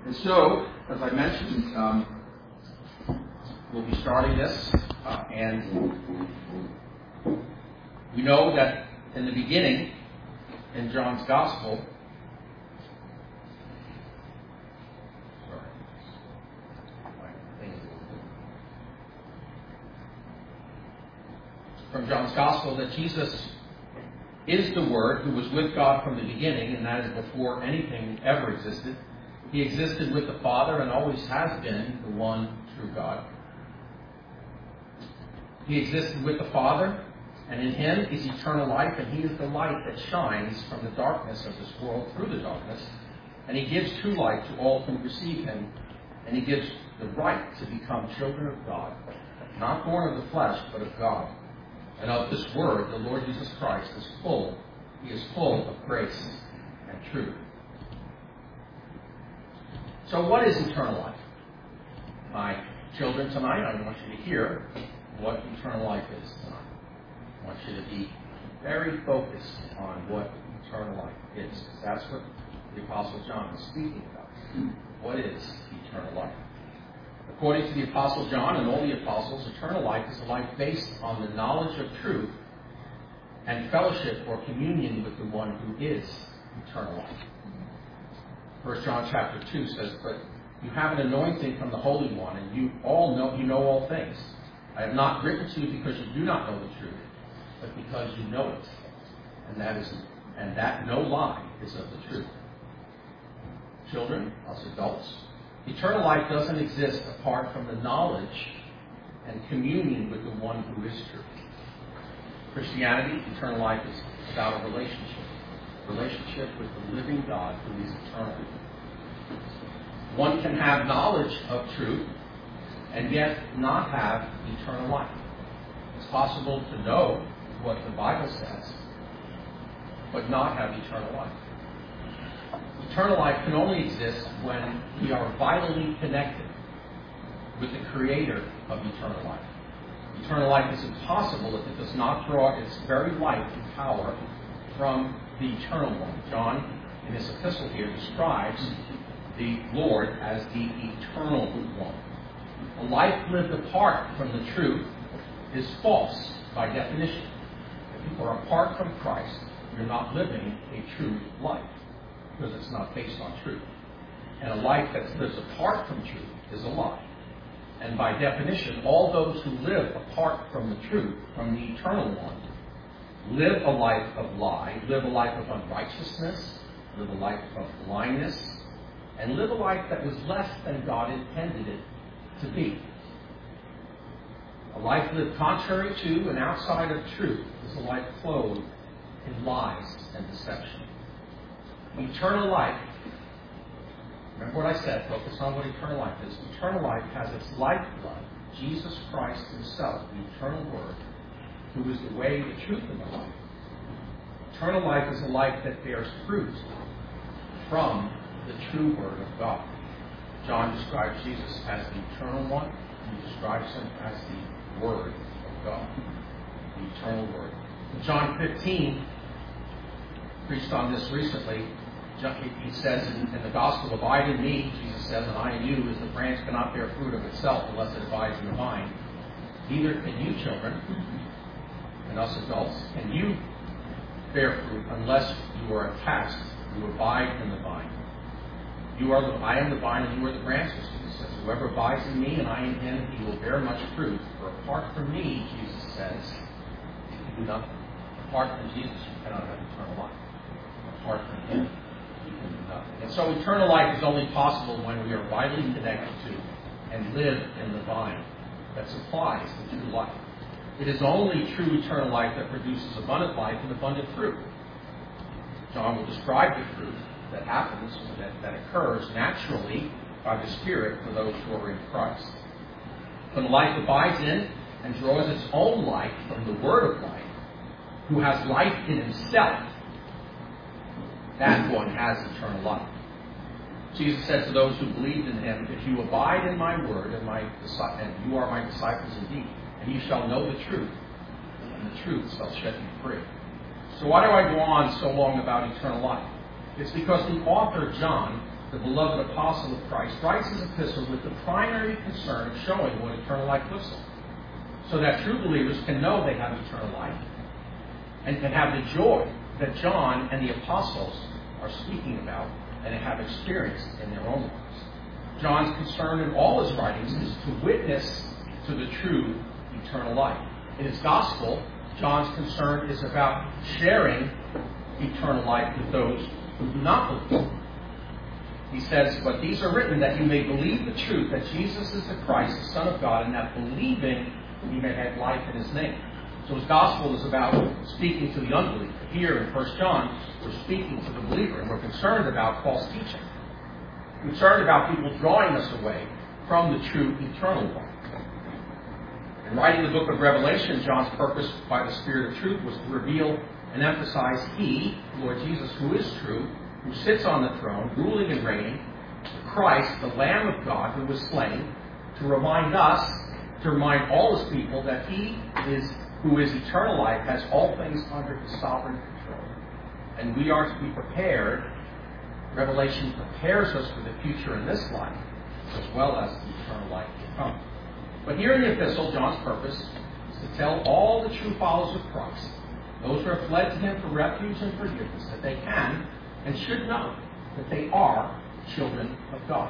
And so, as I mentioned, we'll be starting this, and we know that in the beginning, in John's Gospel, from John's Gospel, that Jesus is the Word who was with God from the beginning, and that is before anything ever existed. He existed with the Father and always has been the one true God. He existed with the Father, and in Him is eternal life, and He is the light that shines from the darkness of this world through the darkness. And He gives true light to all who receive Him, and He gives the right to become children of God, not born of the flesh, but of God. And of this Word, the Lord Jesus Christ is full. He is full of grace and truth. So what is eternal life? My children, tonight, I want you to hear what eternal life is tonight. I want you to be very focused on what eternal life is. That's what the Apostle John is speaking about. What is eternal life? According to the Apostle John and all the apostles, eternal life is a life based on the knowledge of truth and fellowship or communion with the one who is eternal life. 1 John chapter 2 says, "But you have an anointing from the Holy One, and you know all things. I have not written to you because you do not know the truth, but because you know it, and that no lie is of the truth." Children, us adults, eternal life doesn't exist apart from the knowledge and communion with the one who is true. Christianity, eternal life is about a relationship with the living God who is eternal. One can have knowledge of truth and yet not have eternal life. It's possible to know what the Bible says, but not have eternal life. Eternal life can only exist when we are vitally connected with the Creator of eternal life. Eternal life is impossible if it does not draw its very life and power from the Eternal One. John, in his epistle here, describes the Lord as the Eternal One. A life lived apart from the truth is false by definition. If you are apart from Christ, you're not living a true life, because it's not based on truth. And a life that lives apart from truth is a lie. And by definition, all those who live apart from the truth, from the Eternal One, live a life of lie, live a life of unrighteousness, live a life of blindness, and live a life that was less than God intended it to be. A life lived contrary to and outside of truth is a life clothed in lies and deception. Eternal life, remember what I said, focus on what eternal life is. Eternal life has its lifeblood, Jesus Christ Himself, the eternal Word, who is the way, the truth, and the life. Eternal life is a life that bears fruit from the true Word of God. John describes Jesus as the Eternal One. He describes Him as the Word of God, the eternal Word. In John 15, preached on this recently, he says in the Gospel, "Abide in me," Jesus says, "and I in you, as the branch cannot bear fruit of itself unless it abides in the vine. Neither can you, children, and us adults, can you bear fruit unless you are attached, you abide in the vine. I am the vine, and you are the branches," Jesus says. "Whoever abides in me and I in him, he will bear much fruit. For apart from me," Jesus says, "you can do nothing." Apart from Jesus, you cannot have eternal life. Apart from Him, you can do nothing. And so eternal life is only possible when we are vitally connected to and live in the vine that supplies the true life. It is only true eternal life that produces abundant life and abundant fruit. John will describe the fruit that happens, that occurs naturally by the Spirit for those who are in Christ. When life abides in and draws its own life from the Word of life, who has life in Himself, that one has eternal life. Jesus said to those who believed in Him, "If you abide in my word, and you are my disciples indeed, and you shall know the truth, and the truth shall set you free." So why do I go on so long about eternal life? It's because the author, John, the beloved apostle of Christ, writes his epistle with the primary concern of showing what eternal life looks like, so that true believers can know they have eternal life and can have the joy that John and the apostles are speaking about and have experienced in their own lives. John's concern in all his writings is to witness to the true eternal life. In his gospel, John's concern is about sharing eternal life with those who do not believe. He says, "But these are written that you may believe the truth, that Jesus is the Christ, the Son of God, and that believing you may have life in his name." So his gospel is about speaking to the unbeliever. Here in 1 John, we're speaking to the believer, and we're concerned about false teaching. Concerned about people drawing us away from the true eternal one. In writing the book of Revelation, John's purpose by the Spirit of truth was to reveal and emphasize He, Lord Jesus, who is true, who sits on the throne, ruling and reigning, Christ, the Lamb of God, who was slain, to remind us, to remind all his people that He who is eternal life, has all things under his sovereign control. And we are to be prepared. Revelation prepares us for the future in this life, as well as the eternal life to come. But here in the epistle, John's purpose is to tell all the true followers of Christ, those who have fled to him for refuge and forgiveness, that they can and should know that they are children of God.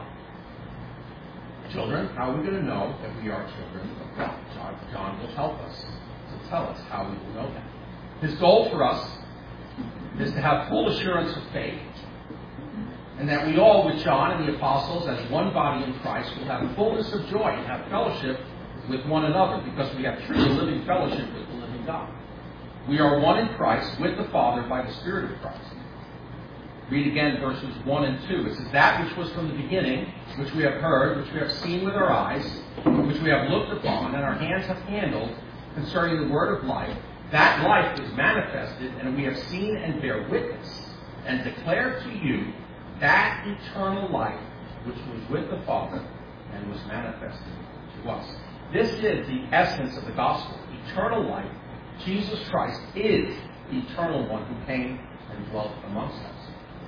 Children, how are we going to know that we are children of God? John will help us to tell us how we will know that. His goal for us is to have full assurance of faith, and that we all, with John and the apostles, as one body in Christ, will have fullness of joy and have fellowship with one another, because we have true living fellowship with the living God. We are one in Christ with the Father by the Spirit of Christ. Read again verses 1 and 2. It says, "That which was from the beginning, which we have heard, which we have seen with our eyes, which we have looked upon, and our hands have handled, concerning the word of life, that life is manifested, and we have seen and bear witness, and declare to you that eternal life which was with the Father and was manifested to us." This is the essence of the gospel. Eternal life. Jesus Christ is the eternal one who came and dwelt amongst us.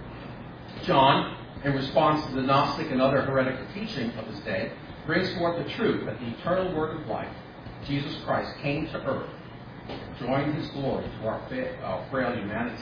John, in response to the Gnostic and other heretical teaching of his day, brings forth the truth that the eternal word of life, Jesus Christ, came to earth, joined his glory to our frail humanity.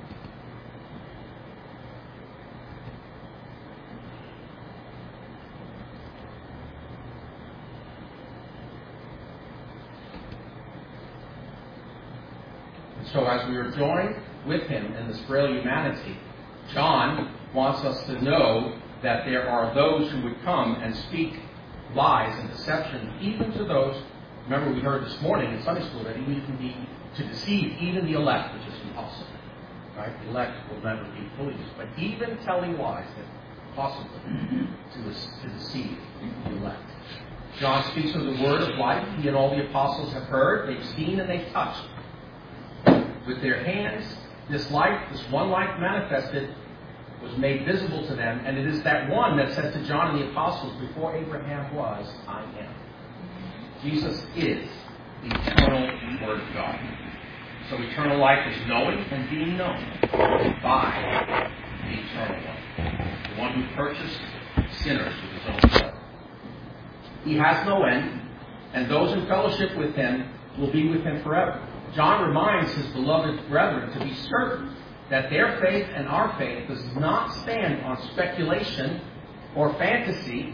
And so as we are joined with him in this frail humanity, John wants us to know that there are those who would come and speak lies and deception, even to those. Remember, we heard this morning in Sunday school that we can be to deceive even the elect, which is impossible. Right? The elect will never be fully deceived. But even telling lies, that's possible to deceive the elect. John speaks of the word of life he and all the apostles have heard, they've seen, and they've touched. With their hands, this life, this one life manifested, was made visible to them, and it is that one that said to John and the apostles, "Before Abraham was, I am." Jesus is the eternal Word of God. So eternal life is knowing and being known by the eternal one, the one who purchased sinners with his own blood. He has no end, and those in fellowship with him will be with him forever. John reminds his beloved brethren to be certain that their faith and our faith does not stand on speculation or fantasy,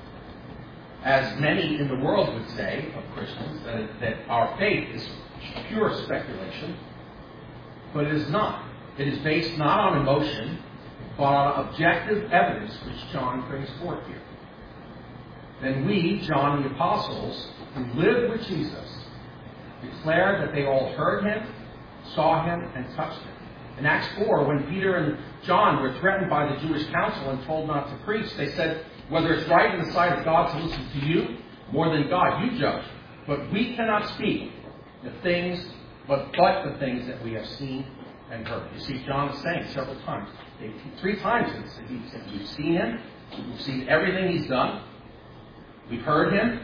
as many in the world would say of Christians, that our faith is pure speculation. But it is not. It is based not on emotion, but on objective evidence, which John brings forth here. Then we, John the apostles, who lived with Jesus, declare that they all heard him, saw him, and touched him. In Acts 4, when Peter and John were threatened by the Jewish council and told not to preach, they said, "Whether it's right in the sight of God to listen to you, more than God, you judge. But we cannot speak the things, but the things that we have seen and heard." You see, John is saying several times, 3 times, he said, we've seen him, we've seen everything he's done, we've heard him,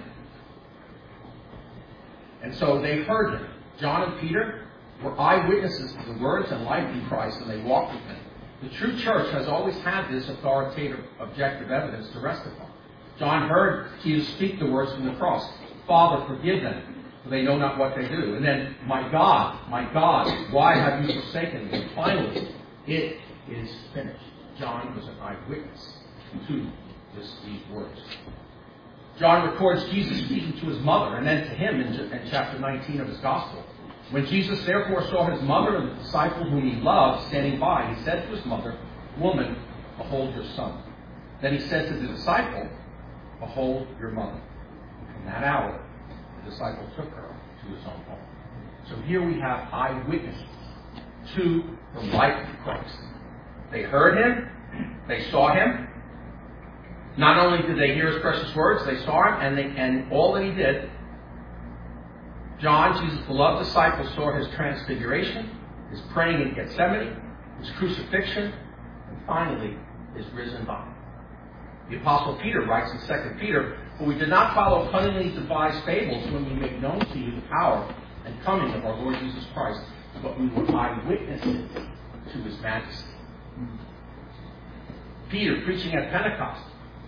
and so they've heard him. John and Peter were eyewitnesses to the words and life of Christ, and they walked with him. The true church has always had this authoritative, objective evidence to rest upon. John heard Jesus speak the words from the cross, "Father, forgive them, for they know not what they do." And then, my God, why have you forsaken me?" And finally, "It is finished." John was an eyewitness to these words. John records Jesus speaking to his mother and then to him in chapter 19 of his gospel. When Jesus therefore saw his mother and the disciple whom he loved standing by, he said to his mother, "Woman, behold your son." Then he said to the disciple, "Behold your mother." From that hour, the disciple took her to his own home. So here we have eyewitnesses to the life of Christ. They heard him, they saw him. Not only did they hear his precious words, they saw him, and all that he did. John, Jesus' beloved disciple, saw his transfiguration, his praying in Gethsemane, his crucifixion, and finally, his risen body. The Apostle Peter writes in 2 Peter, "For we did not follow cunningly devised fables when we make known to you the power and coming of our Lord Jesus Christ, but we were eyewitnesses to his majesty." Peter, preaching at Pentecost,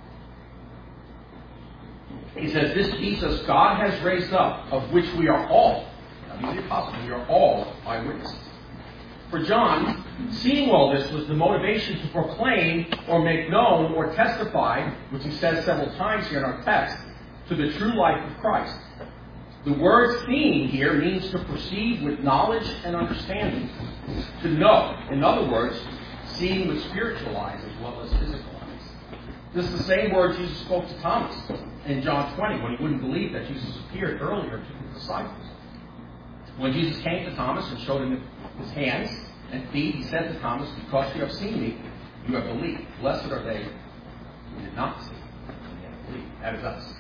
he says, "This Jesus God has raised up, of which we are all," now he's the apostle, "we are all eyewitnesses." For John, seeing all this was the motivation to proclaim or make known or testify, which he says several times here in our text, to the true life of Christ. The word "seeing" here means to perceive with knowledge and understanding. To know. In other words, seeing with spiritual eyes as well as physical eyes. This is the same word Jesus spoke to Thomas in John 20 when he wouldn't believe that Jesus appeared earlier to the disciples. When Jesus came to Thomas and showed him his hands and feet, he said to Thomas, "Because you have seen me, you have believed. Blessed are they who did not see and yet believe." That is us.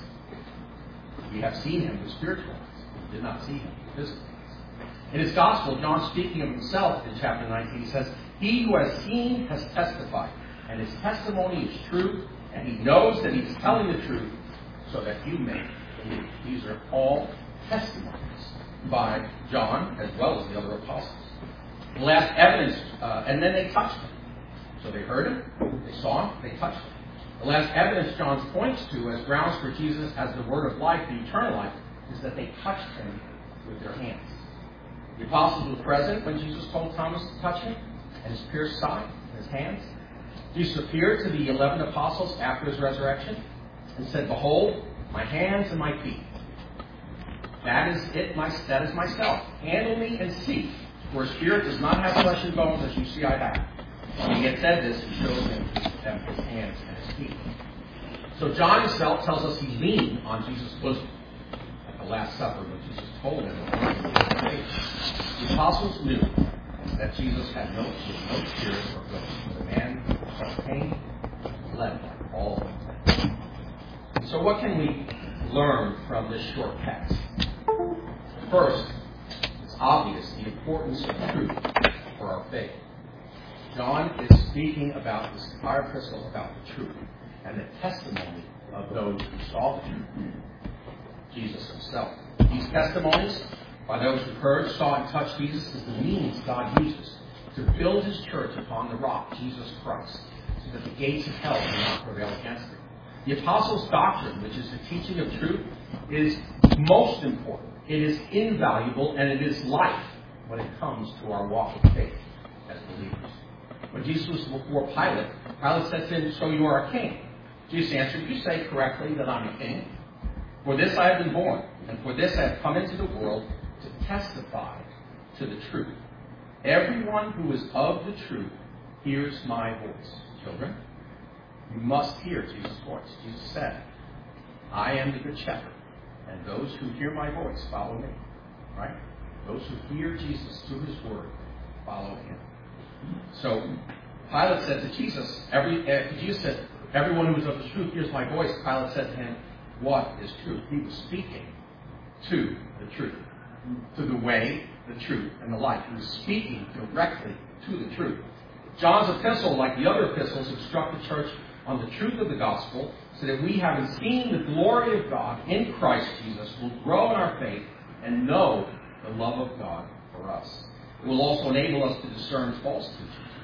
We have seen him with spiritual eyes. We did not see him with physical eyes. In his gospel, John, speaking of himself in chapter 19, he says, "He who has seen has testified, and his testimony is true, and he knows that he is telling the truth, so that you may believe." These are all testimonies by John as well as the other apostles. The last evidence, and then they touched him. So they heard him, they saw him, they touched him. The last evidence John points to as grounds for Jesus as the word of life, the eternal life, is that they touched him with their hands. The apostles were present when Jesus told Thomas to touch him, and his pierced side, and his hands. Jesus appeared to the 11 apostles after his resurrection and said, "Behold, my hands and my feet. That is it. That is myself. Handle me and see. For a spirit does not have flesh and bones, as you see I have." When he had said this, he showed them his hands and his feet. So John himself tells us he leaned on Jesus' bosom at the Last Supper when Jesus told him of faith. The apostles knew that Jesus had no spirit or ghost, but a man of pain, led by all things. So what can we learn from this short text? First, it's obvious the importance of truth for our faith. John is speaking about this entire epistle about the truth and the testimony of those who saw the truth, Jesus himself. These testimonies by those who heard, saw, and touched Jesus is the means God uses to build his church upon the rock, Jesus Christ, so that the gates of hell will not prevail against it. The apostles' doctrine, which is the teaching of truth, is most important. It is invaluable, and it is life when it comes to our walk of faith as believers. When Jesus was before Pilate, Pilate said to him, "So you are a king?" Jesus answered, "You say correctly that I'm a king. For this I have been born, and for this I have come into the world to testify to the truth. Everyone who is of the truth hears my voice." Children, you must hear Jesus' voice. Jesus said, "I am the good shepherd, and those who hear my voice follow me." Right? Those who hear Jesus through his word follow him. So Pilate said to Jesus, Jesus said, "Everyone who is of the truth hears my voice." Pilate said to him, "What is truth?" He was speaking to the truth, to the way, the truth, and the life. He was speaking directly to the truth. John's epistle, like the other epistles, instruct the church on the truth of the gospel, so that we, having seen the glory of God in Christ Jesus, will grow in our faith and know the love of God for us. It will also enable us to discern false teachers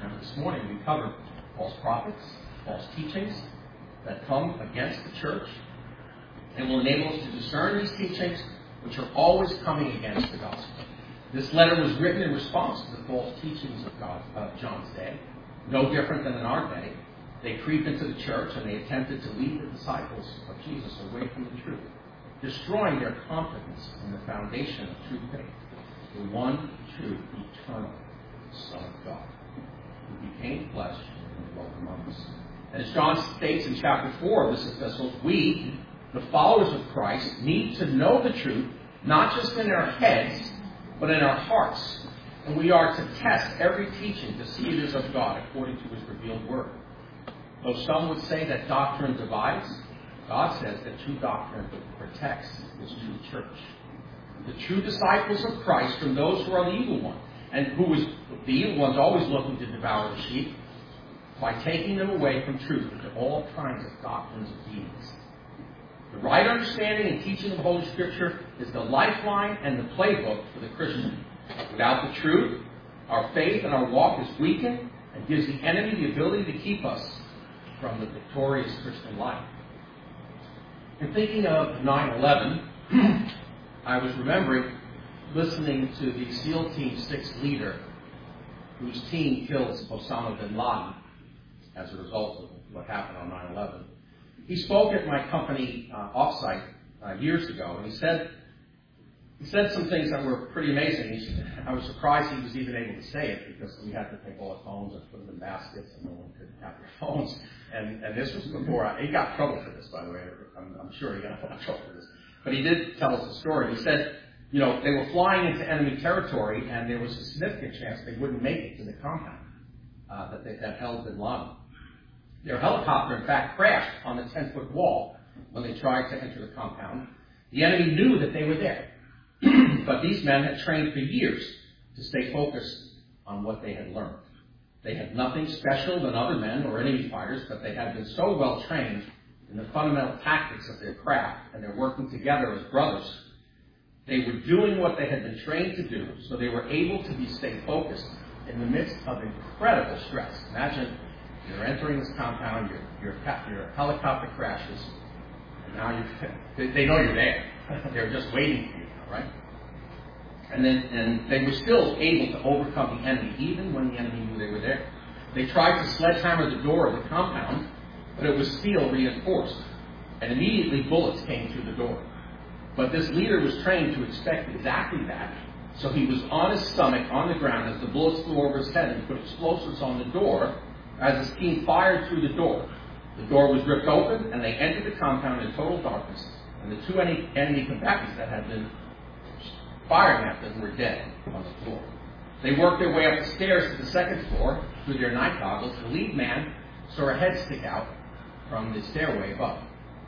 And this morning we covered false prophets, false teachings that come against the church, and will enable us to discern these teachings which are always coming against the gospel. This letter was written in response to the false teachings of John's day, no different than in our day. They creep into the church and they attempted to lead the disciples of Jesus away from the truth, destroying their confidence in the foundation of true faith, the one true, eternal Son of God, who became flesh and dwelt among us. And as John states in chapter 4 of this epistle, we, the followers of Christ, need to know the truth, not just in our heads, but in our hearts. And we are to test every teaching to see it is of God according to his revealed word. Though some would say that doctrine divides, God says that true doctrine protects his true church. The true disciples of Christ from those who are the evil one, and who is the evil one's always looking to devour the sheep, by taking them away from truth into all kinds of doctrines of demons. The right understanding and teaching of Holy Scripture is the lifeline and the playbook for the Christian. Without the truth, our faith and our walk is weakened and gives the enemy the ability to keep us from the victorious Christian life. In thinking of 9/11, I was remembering listening to the SEAL Team 6 leader whose team killed Osama bin Laden as a result of what happened on 9/11. He spoke at my company offsite years ago, and he said some things that were pretty amazing. I was surprised he was even able to say it, because we had to take all our phones and put them in baskets, and no one could have their phones. And this was before he got in trouble for this, by the way. I'm sure he got in trouble for this. But he did tell us a story. He said, they were flying into enemy territory, and there was a significant chance they wouldn't make it to the compound that held bin Laden. Their helicopter, in fact, crashed on the 10-foot wall when they tried to enter the compound. The enemy knew that they were there, but these men had trained for years to stay focused on what they had learned. They had nothing special than other men or enemy fighters, but they had been so well trained in the fundamental tactics of their craft, and they're working together as brothers. They were doing what they had been trained to do, so they were able to stay focused in the midst of incredible stress. Imagine you're entering this compound, your helicopter crashes, and now they know you're there. They're just waiting for you now, right? And they were still able to overcome the enemy, even when the enemy knew they were there. They tried to sledgehammer the door of the compound, but it was steel reinforced, and immediately bullets came through the door. But this leader was trained to expect exactly that, so he was on his stomach on the ground as the bullets flew over his head, and put explosives on the door as his team fired through the door. The door was ripped open, and they entered the compound in total darkness, and the two enemy combatants that had been firing at them were dead on the floor. They worked their way up the stairs to the second floor through their night goggles. The lead man saw a head stick out from the stairway above.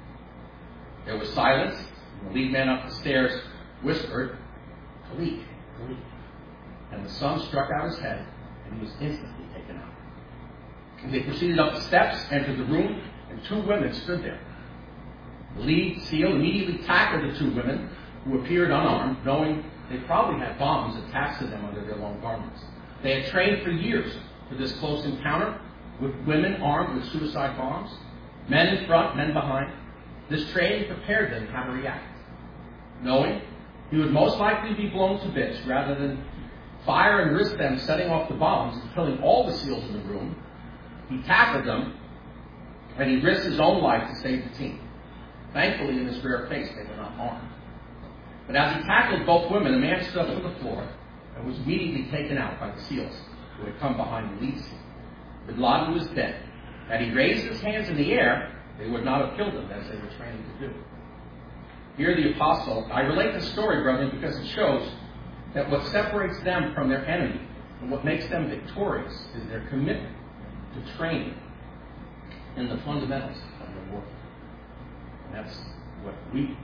There was silence, and the lead man up the stairs whispered, "Khalid, Khalid." And the sun struck out his head, and he was instantly taken out. And they proceeded up the steps, entered the room, and two women stood there. The lead SEAL immediately tackled the two women, who appeared unarmed, knowing they probably had bombs attached to them under their long garments. They had trained for years for this close encounter with women armed with suicide bombs, men in front, men behind. This training prepared them how to react. Knowing he would most likely be blown to bits rather than fire and risk them setting off the bombs and killing all the SEALs in the room, he tackled them, and he risked his own life to save the team. Thankfully, in this rare case, they were not harmed. But as he tackled both women, a man stood up on the floor and was immediately taken out by the SEALs who had come behind the lead SEAL. Bin Laden was dead. Had he raised his hands in the air, they would not have killed him as they were trained to do. Here the apostle, I relate the story, brethren, because it shows that what separates them from their enemy and what makes them victorious is their commitment to training in the fundamentals of their work. And that's what we need.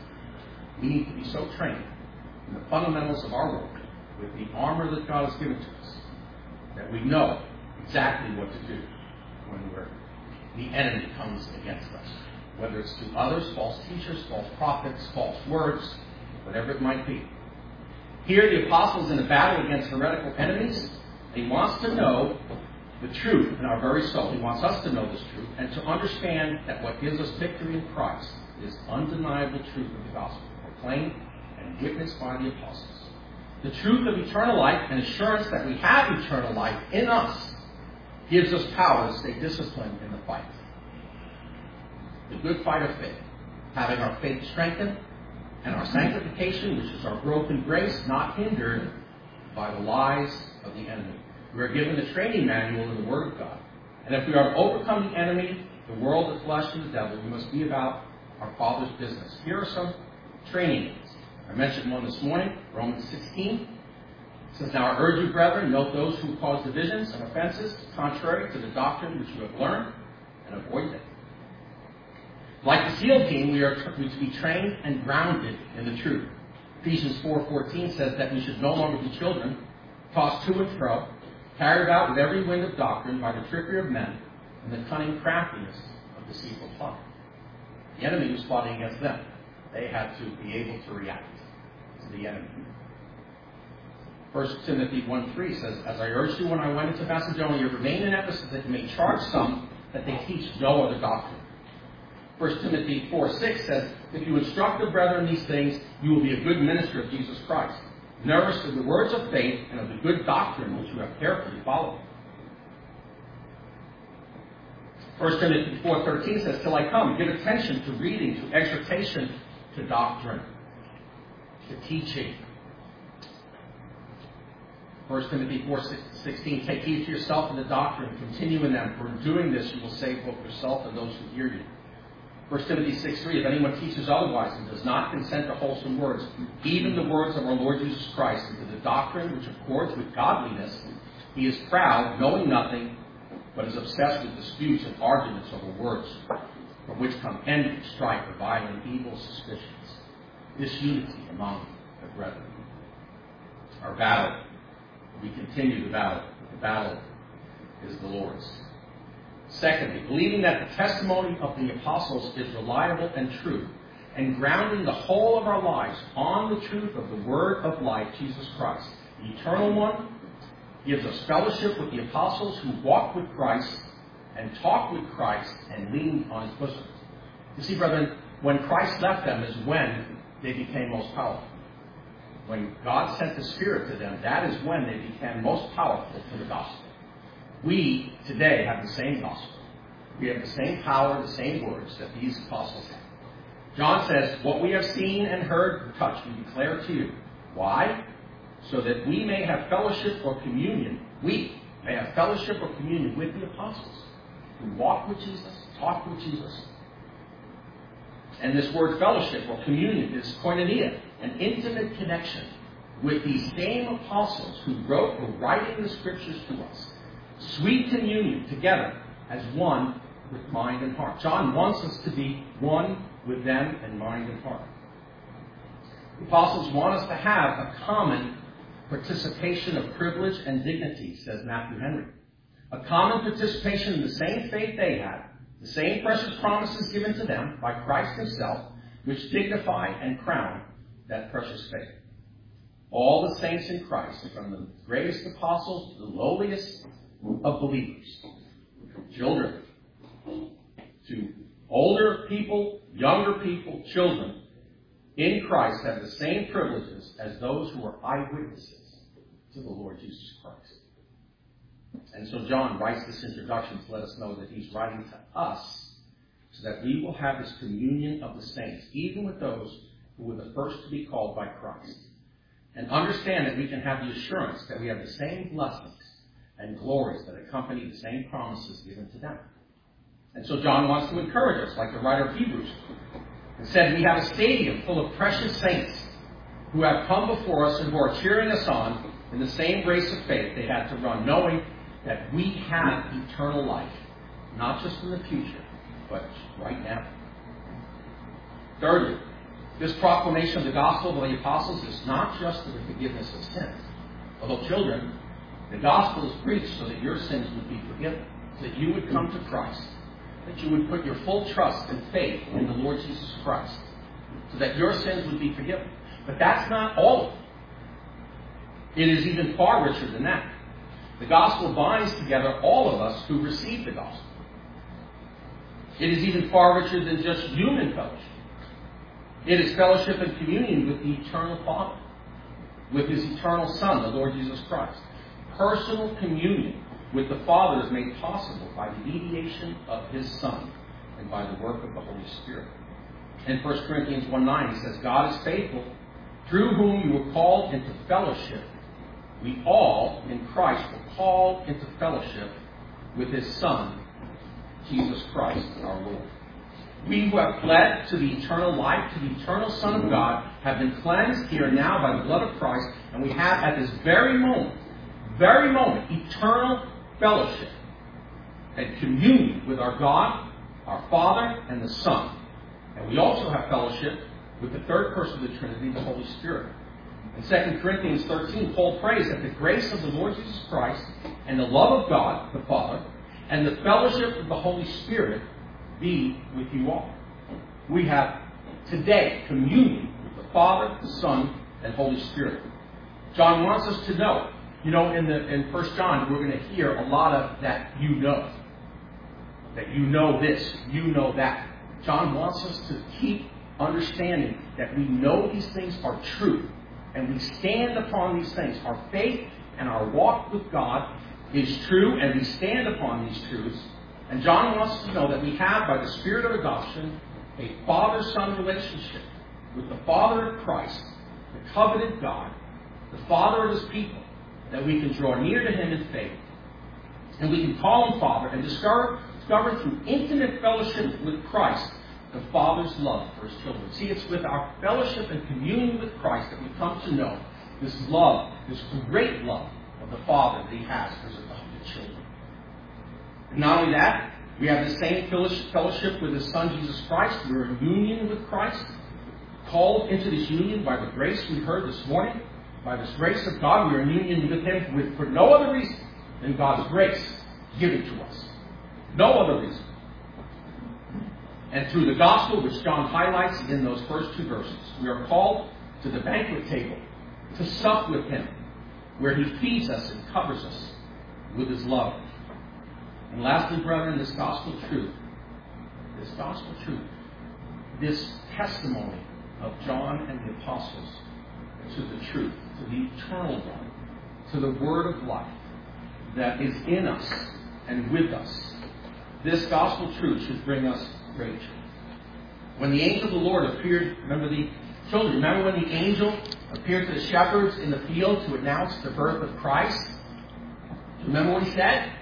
We need to be so trained in the fundamentals of our work with the armor that God has given to us that we know exactly what to do when the enemy comes against us. Whether it's to others, false teachers, false prophets, false words, whatever it might be. Here the apostle is in a battle against heretical enemies. He wants to know the truth in our very soul. He wants us to know this truth and to understand that what gives us victory in Christ is undeniable truth of the gospel, proclaimed and witnessed by the apostles. The truth of eternal life and assurance that we have eternal life in us gives us power to stay disciplined in the fight. The good fight of faith, having our faith strengthened and our sanctification, which is our growth in grace, not hindered by the lies of the enemy. We are given the training manual in the Word of God. And if we are to overcome the enemy, the world, the flesh, and the devil, we must be about our Father's business. Here are some training aids. I mentioned one this morning, Romans 16. It says, "Now I urge you, brethren, note those who cause divisions and offenses contrary to the doctrine which you have learned, and avoid them." Like the SEAL team, we are to be trained and grounded in the truth. Ephesians 4:14 says that we should no longer be children, tossed to and fro, carried about with every wind of doctrine by the trickery of men and the cunning craftiness of deceitful plot. The enemy was plotting against them. They had to be able to react to the enemy. 1 Timothy 1:3 says, "As I urged you when I went into Macedonia, remain in Ephesus, that you may charge some that they teach no other doctrine." 1 Timothy 4:6 says, "If you instruct the brethren these things, you will be a good minister of Jesus Christ, nourished of the words of faith and of the good doctrine which you have carefully followed." 1 Timothy 4:13 says, "Till I come, give attention to reading, to exhortation, to doctrine, to teaching." 1 Timothy 4:16, "Take heed to yourself and the doctrine, continue in them, for in doing this you will save both yourself and those who hear you." 1 Timothy 6:3, "If anyone teaches otherwise and does not consent to wholesome words, even the words of our Lord Jesus Christ, and to the doctrine which accords with godliness, he is proud, knowing nothing, but is obsessed with disputes and arguments over words, from which come envy, strife, reviling, evil suspicions, disunity among the brethren." Our battle, we continue the battle. The battle is the Lord's. Secondly, believing that the testimony of the apostles is reliable and true, and grounding the whole of our lives on the truth of the Word of life, Jesus Christ, the eternal one, gives us fellowship with the apostles who walked with Christ and talked with Christ and leaned on his bosom. You see, brethren, when Christ left them is when they became most powerful. When God sent the Spirit to them, that is when they became most powerful to the gospel. We today have the same gospel. We have the same power, the same words that these apostles had. John says, "What we have seen and heard and touched, we declare to you." Why? So that we may have fellowship or communion. We may have fellowship or communion with the apostles who walked with Jesus, talked with Jesus. And this word fellowship or communion is koinonia, an intimate connection with these same apostles who were writing the scriptures to us. Sweet communion together as one with mind and heart. John wants us to be one with them in mind and heart. The apostles want us to have a common participation of privilege and dignity, says Matthew Henry. A common participation in the same faith they had, the same precious promises given to them by Christ himself, which dignify and crown that precious faith. All the saints in Christ, from the greatest apostles to the lowliest of believers, children, to older people, younger people, children, in Christ have the same privileges as those who are eyewitnesses to the Lord Jesus Christ. And so John writes this introduction to let us know that he's writing to us so that we will have this communion of the saints, even with those who were the first to be called by Christ. And understand that we can have the assurance that we have the same blessings and glories that accompany the same promises given to them. And so John wants to encourage us, like the writer of Hebrews, and said, we have a stadium full of precious saints who have come before us and who are cheering us on in the same race of faith they had to run, knowing that we have eternal life, not just in the future, but right now. Thirdly, this proclamation of the gospel of the apostles is not just for the forgiveness of sins. Although, children, the gospel is preached so that your sins would be forgiven, so that you would come to Christ, that you would put your full trust and faith in the Lord Jesus Christ, so that your sins would be forgiven. But that's not all of it. It is even far richer than that. The gospel binds together all of us who receive the gospel. It is even far richer than just human fellowship. It is fellowship and communion with the eternal Father, with His eternal Son, the Lord Jesus Christ. Personal communion with the Father is made possible by the mediation of His Son and by the work of the Holy Spirit. In 1 Corinthians 1:9, he says, God is faithful, through whom you were called into fellowship. We all, in Christ, were called into fellowship with His Son, Jesus Christ, our Lord. We who have fled to the eternal life, to the eternal Son of God, have been cleansed here and now by the blood of Christ, and we have at this very moment, eternal fellowship and communion with our God, our Father, and the Son. And we also have fellowship with the third person of the Trinity, the Holy Spirit. In 2 Corinthians 13, Paul prays that the grace of the Lord Jesus Christ and the love of God, the Father, and the fellowship of the Holy Spirit be with you all. We have today communion with the Father, the Son, and Holy Spirit. John wants us to know. In 1 John, we're going to hear a lot of that you know. That you know this, you know that. John wants us to keep understanding that we know these things are true. And we stand upon these things. Our faith and our walk with God is true, and we stand upon these truths. And John wants us to know that we have, by the Spirit of adoption, a father-son relationship with the Father of Christ, the covenant God, the Father of His people, that we can draw near to Him in faith. And we can call Him Father and discover through intimate fellowship with Christ the Father's love for His children. See, it's with our fellowship and communion with Christ that we come to know this love, this great love of the Father that He has for His adopted children. And not only that, we have the same fellowship with His Son, Jesus Christ. We're in union with Christ, called into this union by the grace we heard this morning. By this grace of God, we are in union with Him for no other reason than God's grace given to us. No other reason. And through the gospel, which John highlights in those first two verses, we are called to the banquet table, to sup with Him, where He feeds us and covers us with His love. And lastly, brethren, this gospel truth, this testimony of John and the apostles to the truth, to the eternal one, to the word of life that is in us and with us, this gospel truth should bring us great joy. When the angel of the Lord appeared, remember when the angel appeared to the shepherds in the field to announce the birth of Christ? Remember what he said?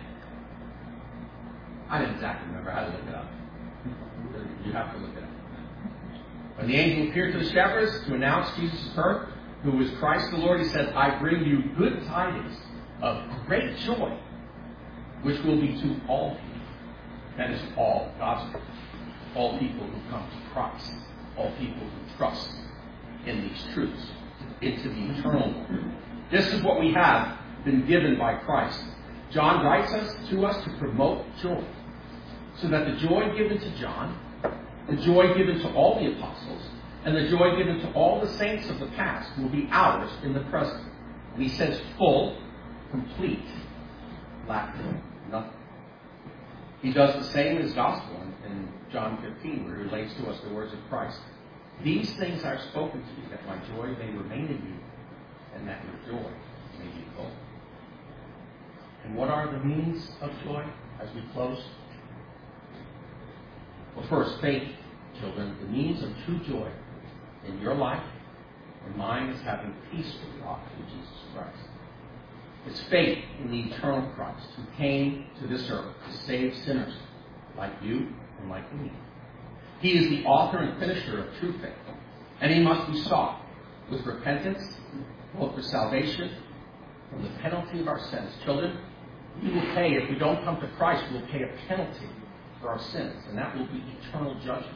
I didn't exactly remember. I had to look it up. You have to look it up. When the angel appeared to the shepherds to announce Jesus' birth, who was Christ the Lord, he said, I bring you good tidings of great joy, which will be to all people. That is all God's people. All people who come to Christ. All people who trust in these truths. Into the eternal one. This is what we have been given by Christ. John writes to us to promote joy. So that the joy given to John, the joy given to all the apostles, and the joy given to all the saints of the past will be ours in the present. And he says full, complete, lacking nothing. He does the same in his gospel in John 15, where he relates to us the words of Christ. These things I have spoken to you, that my joy may remain in you, and that your joy may be full. And what are the means of joy as we close? Well, first, faith, children. The means of true joy in your life and mine is having peace with God through Jesus Christ. It's faith in the eternal Christ who came to this earth to save sinners like you and like me. He is the author and finisher of true faith, and He must be sought with repentance, both for salvation from the penalty of our sins. Children, we will pay, if we don't come to Christ, we'll pay a penalty for our sins, and that will be eternal judgment.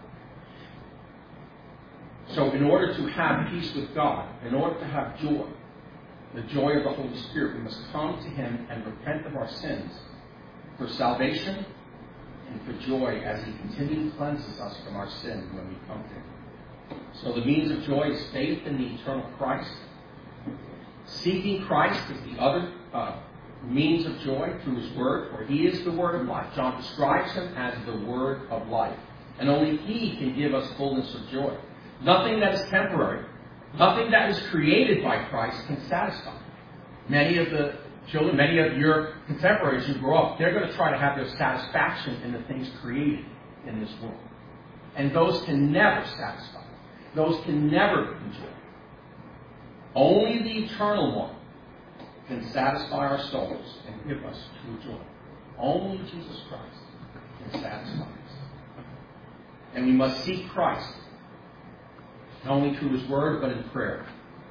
So in order to have peace with God, in order to have joy, the joy of the Holy Spirit, we must come to Him and repent of our sins for salvation and for joy as He continually cleanses us from our sin when we come to Him. So the means of joy is faith in the eternal Christ. Seeking Christ is the other means of joy through his word, for he is the word of life. John describes him as the word of life. And only he can give us fullness of joy. Nothing that is temporary, nothing that was created by Christ can satisfy. Many of the children, many of your contemporaries who grow up, they're going to try to have their satisfaction in the things created in this world. And those can never satisfy. Those can never enjoy. Only the eternal one can satisfy our souls and give us true joy. Only Jesus Christ can satisfy us. And we must seek Christ, not only through his word, but in prayer.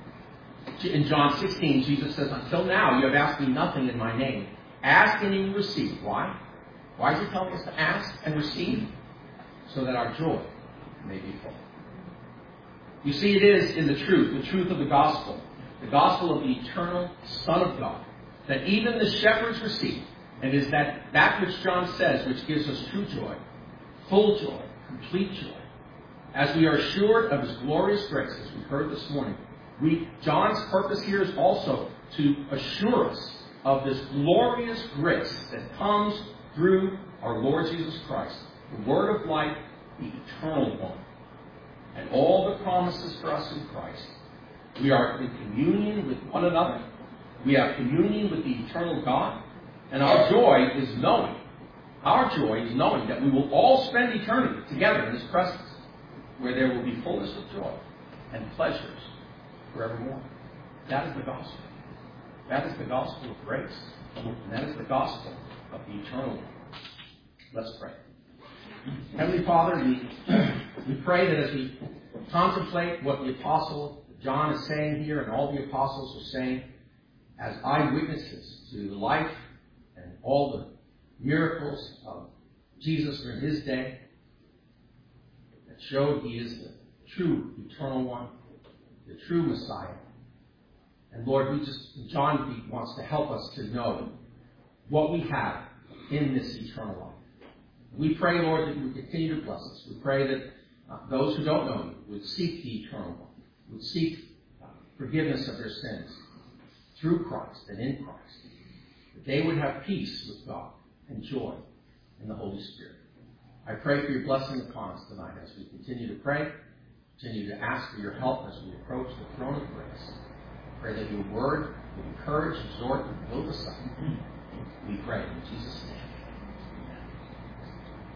In John 16, Jesus says, until now you have asked me nothing in my name. Ask and you will receive. Why? Why is he telling us to ask and receive? So that our joy may be full. You see, it is in the truth of the gospel of the eternal Son of God, that even the shepherds receive. And it is that which John says, which gives us true joy, full joy, complete joy. As we are assured of his glorious grace, as we heard this morning, John's purpose here is also to assure us of this glorious grace that comes through our Lord Jesus Christ, the Word of life, the eternal one. And all the promises for us in Christ. We are in communion with one another. We have communion with the eternal God. And our joy is knowing that we will all spend eternity together in his presence, where there will be fullness of joy and pleasures forevermore. That is the gospel. That is the gospel of grace. And that is the gospel of the eternal one. Let's pray. Heavenly Father, we pray that as we contemplate what the Apostle John is saying here and all the apostles are saying as eyewitnesses to the life and all the miracles of Jesus in his day that showed he is the true eternal one, the true Messiah. And Lord, John wants to help us to know what we have in this eternal life. We pray, Lord, that you would continue to bless us. We pray that those who don't know you would seek the eternal one, would seek forgiveness of their sins through Christ and in Christ, that they would have peace with God and joy in the Holy Spirit. I pray for your blessing upon us tonight as we continue to pray, continue to ask for your help as we approach the throne of grace. Pray that your word would encourage, exhort, and build us up. We pray in Jesus' name.